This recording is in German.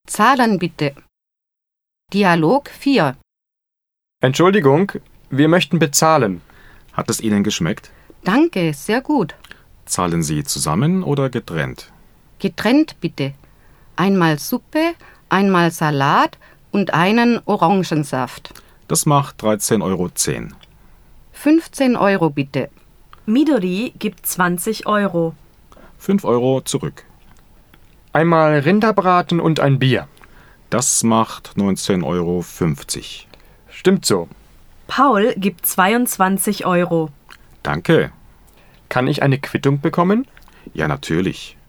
Zahlen bitte. Dialog 4. Entschuldigung, wir möchten bezahlen. Hat es Ihnen geschmeckt? Danke, sehr gut. Zahlen Sie zusammen oder getrennt? Getrennt bitte. Einmal Suppe, einmal Salat und einen Orangensaft. Das macht 13,10 Euro. 15 Euro bitte. Midori gibt 20 Euro. 5 Euro zurück. Einmal Rinderbraten und ein Bier. Das macht 19,50 Euro. Stimmt so. Paul gibt 22 Euro. Danke. Kann ich eine Quittung bekommen? Ja, natürlich.